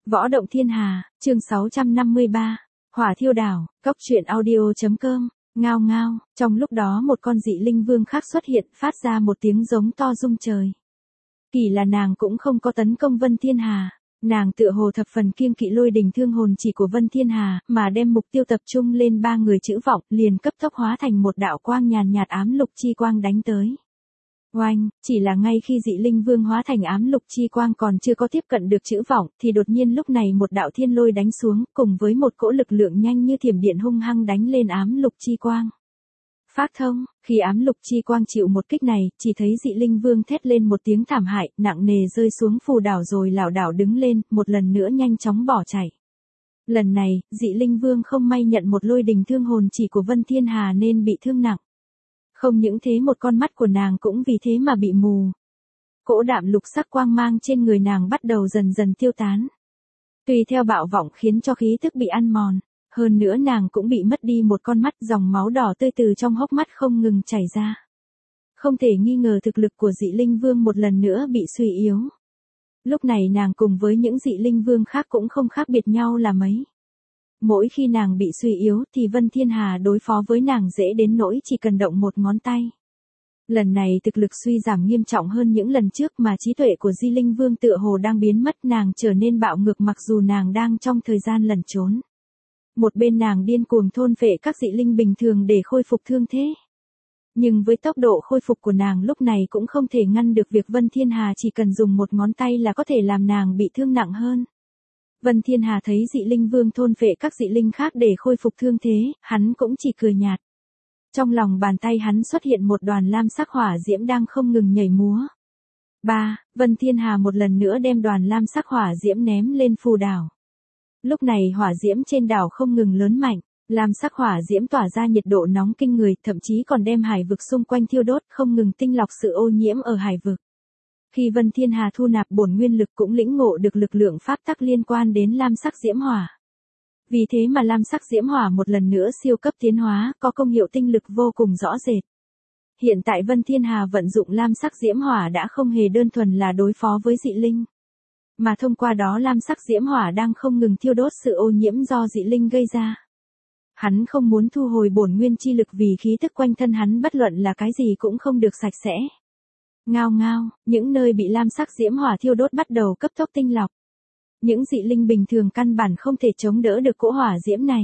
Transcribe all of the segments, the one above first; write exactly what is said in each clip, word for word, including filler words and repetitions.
Võ động thiên hà, chương sáu trăm năm mươi ba, hỏa thiêu đảo, cóc truyện audio.com, ngao ngao, trong lúc đó một con dị linh vương khác xuất hiện phát ra một tiếng giống to rung trời. Kỳ là nàng cũng không có tấn công Vân Thiên Hà, nàng tựa hồ thập phần kiêng kỵ lôi đình thương hồn chỉ của Vân Thiên Hà, mà đem mục tiêu tập trung lên ba người chữ vọng, liền cấp tốc hóa thành một đạo quang nhàn nhạt ám lục chi quang đánh tới. Oanh, chỉ là ngay khi dị linh vương hóa thành ám lục chi quang còn chưa có tiếp cận được chữ vọng, thì đột nhiên lúc này một đạo thiên lôi đánh xuống, cùng với một cỗ lực lượng nhanh như thiểm điện hung hăng đánh lên ám lục chi quang. Phát thông, khi ám lục chi quang chịu một kích này, chỉ thấy dị linh vương thét lên một tiếng thảm hại, nặng nề rơi xuống phù đảo rồi lảo đảo đứng lên, một lần nữa nhanh chóng bỏ chạy. Lần này, dị linh vương không may nhận một lôi đình thương hồn chỉ của Vân Thiên Hà nên bị thương nặng. Không những thế một con mắt của nàng cũng vì thế mà bị mù. Cỗ đạm lục sắc quang mang trên người nàng bắt đầu dần dần tiêu tán. Tùy theo bạo vọng khiến cho khí tức bị ăn mòn. Hơn nữa nàng cũng bị mất đi một con mắt, dòng máu đỏ tươi từ trong hốc mắt không ngừng chảy ra. Không thể nghi ngờ thực lực của dị linh vương một lần nữa bị suy yếu. Lúc này nàng cùng với những dị linh vương khác cũng không khác biệt nhau là mấy. Mỗi khi nàng bị suy yếu thì Vân Thiên Hà đối phó với nàng dễ đến nỗi chỉ cần động một ngón tay. Lần này thực lực suy giảm nghiêm trọng hơn những lần trước mà trí tuệ của Di Linh Vương tựa hồ đang biến mất, nàng trở nên bạo ngược mặc dù nàng đang trong thời gian lẩn trốn. Một bên nàng điên cuồng thôn phệ các dị linh bình thường để khôi phục thương thế. Nhưng với tốc độ khôi phục của nàng lúc này cũng không thể ngăn được việc Vân Thiên Hà chỉ cần dùng một ngón tay là có thể làm nàng bị thương nặng hơn. Vân Thiên Hà thấy dị linh vương thôn phệ các dị linh khác để khôi phục thương thế, hắn cũng chỉ cười nhạt. Trong lòng bàn tay hắn xuất hiện một đoàn lam sắc hỏa diễm đang không ngừng nhảy múa. ba. Vân Thiên Hà một lần nữa đem đoàn lam sắc hỏa diễm ném lên phù đảo. Lúc này hỏa diễm trên đảo không ngừng lớn mạnh, lam sắc hỏa diễm tỏa ra nhiệt độ nóng kinh người, thậm chí còn đem hải vực xung quanh thiêu đốt, không ngừng tinh lọc sự ô nhiễm ở hải vực. Khi Vân Thiên Hà thu nạp bổn nguyên lực cũng lĩnh ngộ được lực lượng pháp tắc liên quan đến lam sắc diễm hỏa. Vì thế mà lam sắc diễm hỏa một lần nữa siêu cấp tiến hóa, có công hiệu tinh lực vô cùng rõ rệt. Hiện tại Vân Thiên Hà vận dụng lam sắc diễm hỏa đã không hề đơn thuần là đối phó với dị linh, mà thông qua đó lam sắc diễm hỏa đang không ngừng thiêu đốt sự ô nhiễm do dị linh gây ra. Hắn không muốn thu hồi bổn nguyên chi lực vì khí tức quanh thân hắn bất luận là cái gì cũng không được sạch sẽ. Ngao ngao, những nơi bị lam sắc diễm hỏa thiêu đốt bắt đầu cấp tốc tinh lọc. Những dị linh bình thường căn bản không thể chống đỡ được cỗ hỏa diễm này.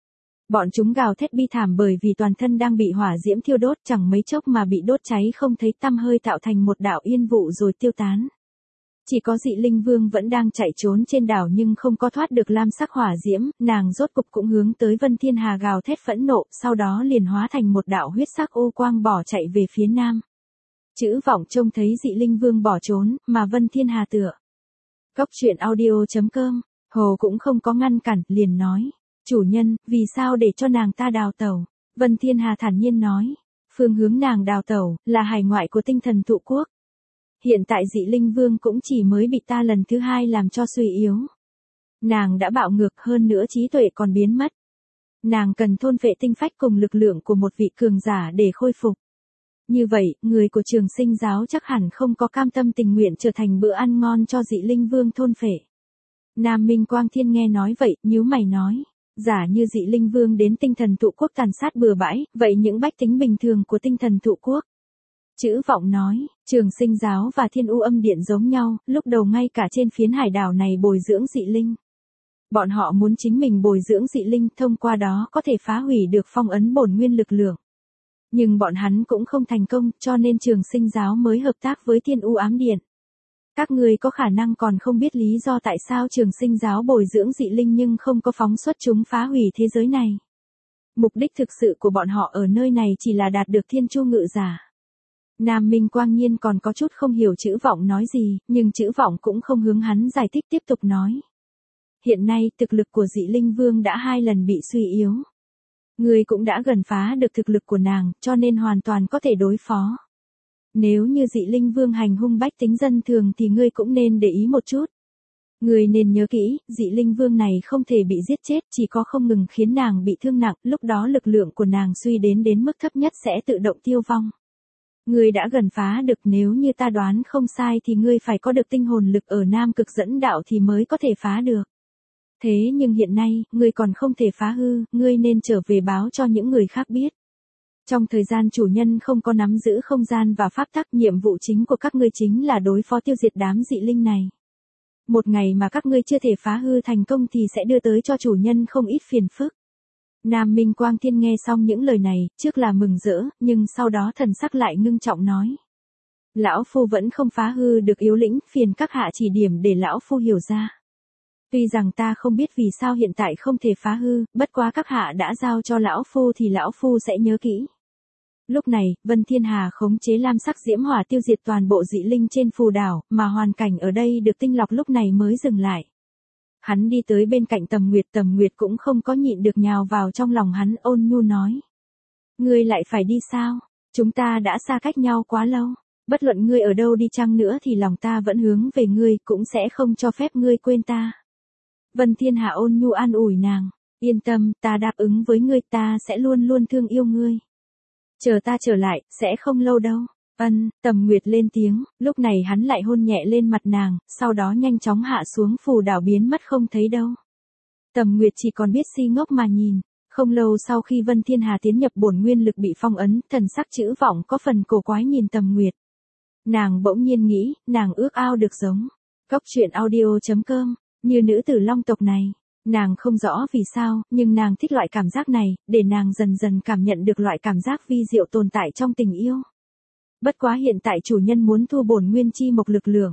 Bọn chúng gào thét bi thảm bởi vì toàn thân đang bị hỏa diễm thiêu đốt, chẳng mấy chốc mà bị đốt cháy không thấy tăm hơi, tạo thành một đạo yên vụ rồi tiêu tán. Chỉ có dị linh vương vẫn đang chạy trốn trên đảo nhưng không có thoát được lam sắc hỏa diễm, nàng rốt cục cũng hướng tới Vân Thiên Hà gào thét phẫn nộ, sau đó liền hóa thành một đạo huyết sắc ô quang bỏ chạy về phía nam. Chữ vọng trông thấy dị linh vương bỏ trốn, mà Vân Thiên Hà tựa. Cóc truyện audio.com, Hồ cũng không có ngăn cản, liền nói. Chủ nhân, vì sao để cho nàng ta đào tẩu? Vân Thiên Hà thản nhiên nói. Phương hướng nàng đào tẩu, là hải ngoại của tinh thần thụ quốc. Hiện tại dị linh vương cũng chỉ mới bị ta lần thứ hai làm cho suy yếu. Nàng đã bạo ngược, hơn nữa trí tuệ còn biến mất. Nàng cần thôn phệ tinh phách cùng lực lượng của một vị cường giả để khôi phục. Như vậy, người của Trường Sinh giáo chắc hẳn không có cam tâm tình nguyện trở thành bữa ăn ngon cho dị linh vương thôn phệ. Nam Minh Quang Thiên nghe nói vậy, nhíu mày nói. Giả như dị linh vương đến tinh thần thụ quốc tàn sát bừa bãi, vậy những bách tính bình thường của tinh thần thụ quốc. Chữ vọng nói, Trường Sinh giáo và Thiên U Âm Điện giống nhau, lúc đầu ngay cả trên phiến hải đảo này bồi dưỡng dị linh. Bọn họ muốn chính mình bồi dưỡng dị linh, thông qua đó có thể phá hủy được phong ấn bổn nguyên lực lượng. Nhưng bọn hắn cũng không thành công, cho nên Trường Sinh giáo mới hợp tác với Thiên U Ám Điện. Các người có khả năng còn không biết lý do tại sao Trường Sinh giáo bồi dưỡng dị linh nhưng không có phóng xuất chúng phá hủy thế giới này. Mục đích thực sự của bọn họ ở nơi này chỉ là đạt được thiên chu ngự giả. Nam Minh Quang Nhiên còn có chút không hiểu chữ vọng nói gì, nhưng chữ vọng cũng không hướng hắn giải thích, tiếp tục nói. Hiện nay thực lực của dị linh vương đã hai lần bị suy yếu. Ngươi cũng đã gần phá được thực lực của nàng, cho nên hoàn toàn có thể đối phó. Nếu như dị linh vương hành hung bách tính dân thường thì ngươi cũng nên để ý một chút. Ngươi nên nhớ kỹ, dị linh vương này không thể bị giết chết, chỉ có không ngừng khiến nàng bị thương nặng, lúc đó lực lượng của nàng suy đến đến mức thấp nhất sẽ tự động tiêu vong. Ngươi đã gần phá được, nếu như ta đoán không sai thì ngươi phải có được tinh hồn lực ở Nam Cực Dẫn Đạo thì mới có thể phá được. Thế nhưng hiện nay, ngươi còn không thể phá hư, ngươi nên trở về báo cho những người khác biết. Trong thời gian chủ nhân không có nắm giữ không gian và pháp tắc, nhiệm vụ chính của các ngươi chính là đối phó tiêu diệt đám dị linh này. Một ngày mà các ngươi chưa thể phá hư thành công thì sẽ đưa tới cho chủ nhân không ít phiền phức. Nam Minh Quang Thiên nghe xong những lời này, trước là mừng rỡ, nhưng sau đó thần sắc lại ngưng trọng nói. Lão Phu vẫn không phá hư được yếu lĩnh, phiền các hạ chỉ điểm để Lão Phu hiểu ra. Tuy rằng ta không biết vì sao hiện tại không thể phá hư, bất quá các hạ đã giao cho Lão Phu thì Lão Phu sẽ nhớ kỹ. Lúc này, Vân Thiên Hà khống chế lam sắc diễm hỏa tiêu diệt toàn bộ dị linh trên phù đảo, mà hoàn cảnh ở đây được tinh lọc lúc này mới dừng lại. Hắn đi tới bên cạnh Tầm Nguyệt, Tầm Nguyệt cũng không có nhịn được nhào vào trong lòng hắn, ôn nhu nói. Ngươi lại phải đi sao? Chúng ta đã xa cách nhau quá lâu. Bất luận ngươi ở đâu đi chăng nữa thì lòng ta vẫn hướng về ngươi, cũng sẽ không cho phép ngươi quên ta. Vân Thiên Hà ôn nhu an ủi nàng. Yên tâm, ta đáp ứng với ngươi, ta sẽ luôn luôn thương yêu ngươi. Chờ ta trở lại, sẽ không lâu đâu. Ân, Tầm Nguyệt lên tiếng, lúc này hắn lại hôn nhẹ lên mặt nàng, sau đó nhanh chóng hạ xuống phù đảo biến mất không thấy đâu. Tầm Nguyệt chỉ còn biết si ngốc mà nhìn. Không lâu sau khi Vân Thiên Hà tiến nhập bổn nguyên lực bị phong ấn, thần sắc chữ vọng có phần cổ quái nhìn Tầm Nguyệt. Nàng bỗng nhiên nghĩ, nàng ước ao được giống. Cốc truyện audio chấm com, như nữ tử long tộc này. Nàng không rõ vì sao, nhưng nàng thích loại cảm giác này, để nàng dần dần cảm nhận được loại cảm giác vi diệu tồn tại trong tình yêu. Bất quá hiện tại chủ nhân muốn thu bổn nguyên chi mộc lực lượng.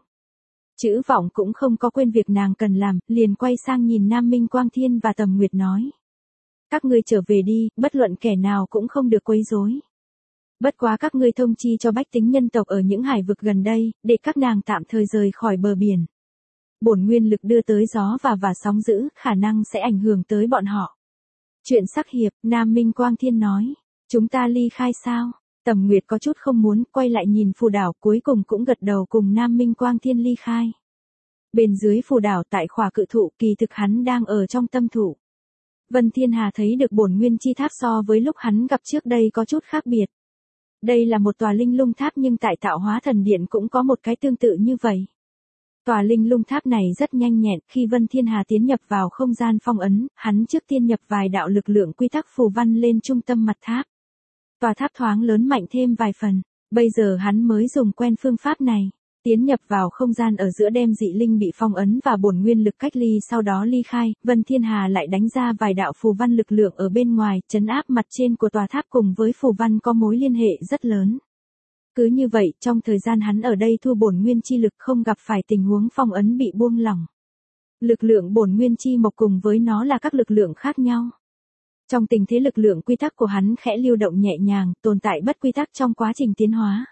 Chữ vọng cũng không có quên việc nàng cần làm, liền quay sang nhìn Nam Minh Quang Thiên và Tầm Nguyệt nói. Các ngươi trở về đi, bất luận kẻ nào cũng không được quấy rối. Bất quá các ngươi thông chi cho bách tính nhân tộc ở những hải vực gần đây, để các nàng tạm thời rời khỏi bờ biển. Bổn nguyên lực đưa tới gió và và sóng dữ, khả năng sẽ ảnh hưởng tới bọn họ. Chuyện sắc hiệp, Nam Minh Quang Thiên nói. Chúng ta ly khai sao? Tầm Nguyệt có chút không muốn, quay lại nhìn phù đảo, cuối cùng cũng gật đầu cùng Nam Minh Quang Thiên ly khai. Bên dưới phù đảo tại khỏa cự thụ, kỳ thực hắn đang ở trong tâm thụ. Vân Thiên Hà thấy được bổn nguyên chi tháp so với lúc hắn gặp trước đây có chút khác biệt. Đây là một tòa linh lung tháp nhưng tại Tạo Hóa Thần Điện cũng có một cái tương tự như vậy. Tòa linh lung tháp này rất nhanh nhẹn, khi Vân Thiên Hà tiến nhập vào không gian phong ấn, hắn trước tiên nhập vài đạo lực lượng quy tắc phù văn lên trung tâm mặt tháp. Tòa tháp thoáng lớn mạnh thêm vài phần, bây giờ hắn mới dùng quen phương pháp này. Tiến nhập vào không gian ở giữa đem dị linh bị phong ấn và bổn nguyên lực cách ly, sau đó ly khai, Vân Thiên Hà lại đánh ra vài đạo phù văn lực lượng ở bên ngoài, trấn áp mặt trên của tòa tháp cùng với phù văn có mối liên hệ rất lớn. Cứ như vậy, trong thời gian hắn ở đây thu bổn nguyên chi lực không gặp phải tình huống phong ấn bị buông lỏng. Lực lượng bổn nguyên chi mộc cùng với nó là các lực lượng khác nhau. Trong tình thế lực lượng quy tắc của hắn khẽ lưu động nhẹ nhàng, tồn tại bất quy tắc trong quá trình tiến hóa.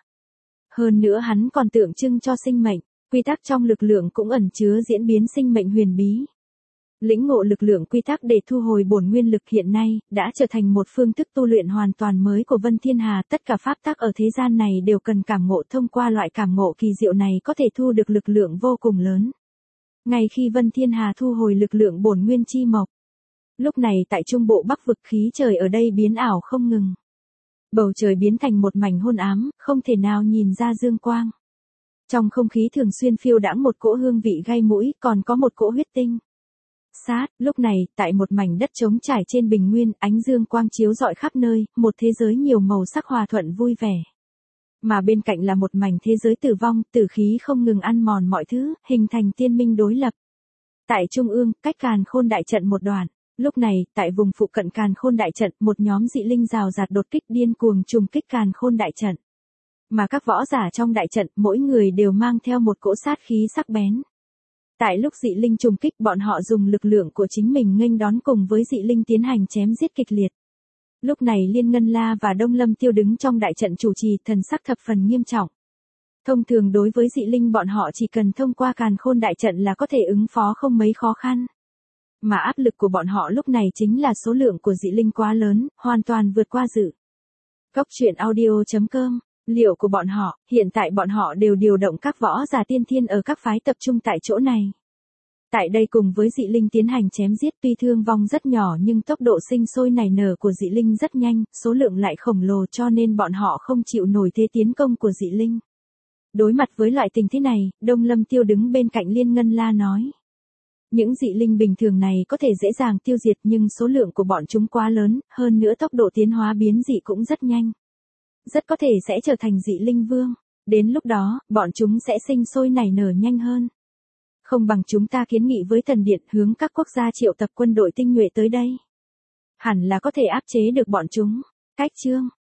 Hơn nữa hắn còn tượng trưng cho sinh mệnh, quy tắc trong lực lượng cũng ẩn chứa diễn biến sinh mệnh huyền bí. Lĩnh ngộ lực lượng quy tắc để thu hồi bổn nguyên lực hiện nay, đã trở thành một phương thức tu luyện hoàn toàn mới của Vân Thiên Hà. Tất cả pháp tắc ở thế gian này đều cần cảm ngộ, thông qua loại cảm ngộ kỳ diệu này có thể thu được lực lượng vô cùng lớn. Ngay khi Vân Thiên Hà thu hồi lực lượng bổn nguyên chi mộc, lúc này tại trung bộ bắc vực khí trời ở đây biến ảo không ngừng. Bầu trời biến thành một mảnh hôn ám, không thể nào nhìn ra dương quang. Trong không khí thường xuyên phiêu đãng một cỗ hương vị gai mũi, còn có một cỗ huyết tinh. Sát, lúc này, tại một mảnh đất trống trải trên bình nguyên, ánh dương quang chiếu rọi khắp nơi, một thế giới nhiều màu sắc hòa thuận vui vẻ. Mà bên cạnh là một mảnh thế giới tử vong, tử khí không ngừng ăn mòn mọi thứ, hình thành tiên minh đối lập. Tại trung ương, cách Càn Khôn đại trận một đoạn. Lúc này, tại vùng phụ cận Càn Khôn đại trận, một nhóm dị linh rào rạt đột kích điên cuồng trùng kích Càn Khôn đại trận. Mà các võ giả trong đại trận, mỗi người đều mang theo một cỗ sát khí sắc bén. Tại lúc dị linh trùng kích, bọn họ dùng lực lượng của chính mình nghênh đón cùng với dị linh tiến hành chém giết kịch liệt. Lúc này Liên Ngân La và Đông Lâm Tiêu đứng trong đại trận chủ trì, thần sắc thập phần nghiêm trọng. Thông thường đối với dị linh bọn họ chỉ cần thông qua Càn Khôn đại trận là có thể ứng phó không mấy khó khăn. Mà áp lực của bọn họ lúc này chính là số lượng của dị linh quá lớn, hoàn toàn vượt qua dự. Cốc truyện audio chấm com, liệu của bọn họ, hiện tại bọn họ đều điều động các võ giả tiên thiên ở các phái tập trung tại chỗ này. Tại đây cùng với dị linh tiến hành chém giết, tuy thương vong rất nhỏ nhưng tốc độ sinh sôi nảy nở của dị linh rất nhanh, số lượng lại khổng lồ cho nên bọn họ không chịu nổi thế tiến công của dị linh. Đối mặt với loại tình thế này, Đông Lâm Tiêu đứng bên cạnh Liên Ngân La nói. Những dị linh bình thường này có thể dễ dàng tiêu diệt nhưng số lượng của bọn chúng quá lớn, hơn nữa tốc độ tiến hóa biến dị cũng rất nhanh. Rất có thể sẽ trở thành dị linh vương. Đến lúc đó, bọn chúng sẽ sinh sôi nảy nở nhanh hơn. Không bằng chúng ta kiến nghị với thần điện hướng các quốc gia triệu tập quân đội tinh nhuệ tới đây. Hẳn là có thể áp chế được bọn chúng. Cách chương